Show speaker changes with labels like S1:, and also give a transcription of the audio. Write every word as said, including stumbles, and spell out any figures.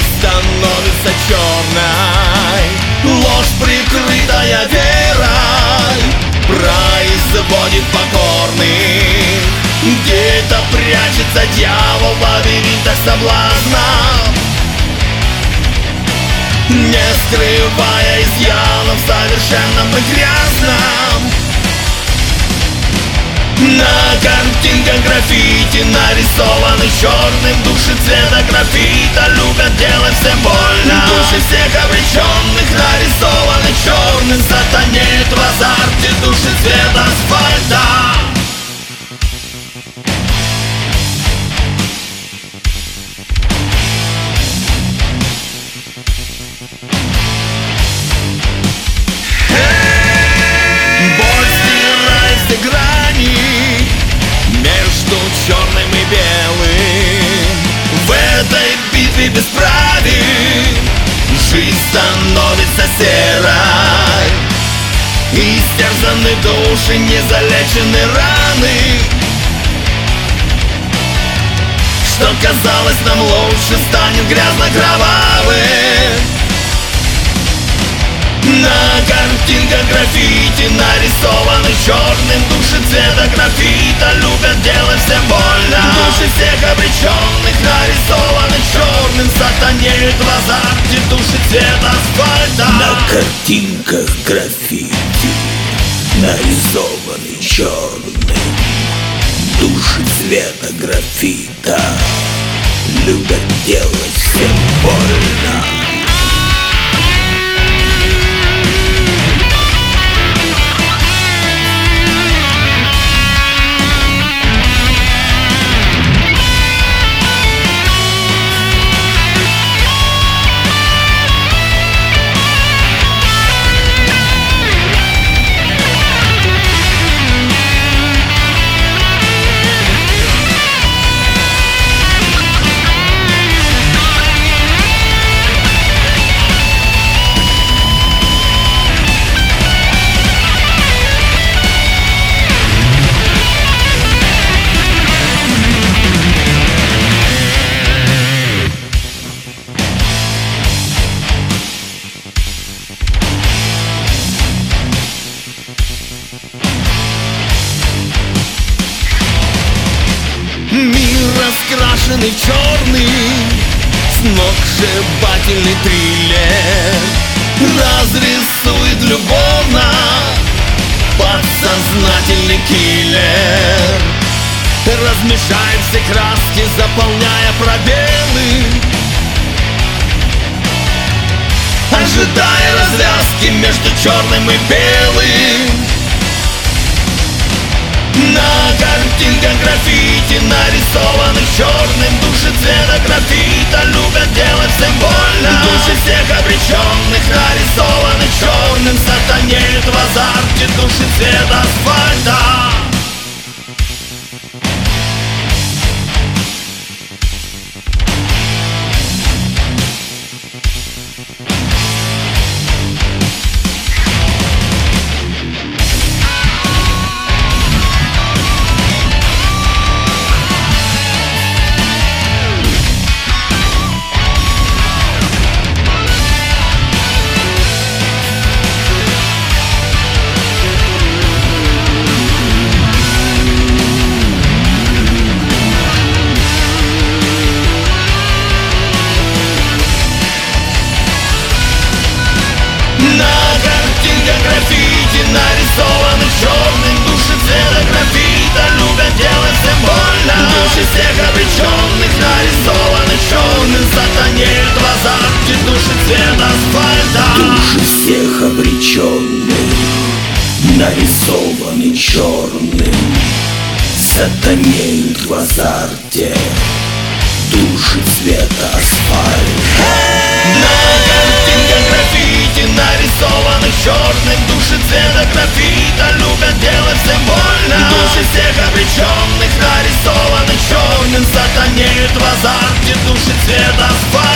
S1: становится черной. Ложь, прикрытая верой, производит покорных. Где-то прячется дьявол в лабиринтах соблазна, не скрывая изъянов в совершенном и грязном. На картинках граффити нарисованы черным. Души цвета графита любят делать всем больно. Души всех обреченных нарисованы черным. Сатанеют в азарте души цвета асфальта. Боль стирает все грани между черным и белым. В этой битве бесправий жизнь становится серой. Истерзаны души, не залечены раны. Что казалось нам лучше, станет грязно-кровавым. На картинках граффити нарисованы черным. Души цвета графита любят делать всем больно. Души всех обреченных нарисованы черным. Сатанеют в азарте души цвета асфальта.
S2: На картинках граффити нарисованы черным. Души цвета графита любят делать всем больно.
S1: Мир раскрашенный в черный, сногсшибательный триллер разрисует любовно подсознательный киллер. Размешает все краски, заполняя пробелы, ожидая развязки между черным и белым. На картинках граффити нарисованы черным. Души цвета графита любят делать всем больно. Души всех обреченных нарисованы черным. Сатанеют в азарте души цвета асфальта. На картинках граффити нарисованы черным. Души цвета графита любят делать всем больно. Души всех обреченных нарисованы черным. Сатанеют в азарте души цвета асфальта.
S2: Души всех обреченных нарисованы черным. Сатанеют в азарте души цвета асфальта.
S1: На картинках граффити нарисованы черным. Души цвета графита любят делать всем больно. Души всех обреченных нарисованы черным. Сатанеют в азарте души цвета асфальта.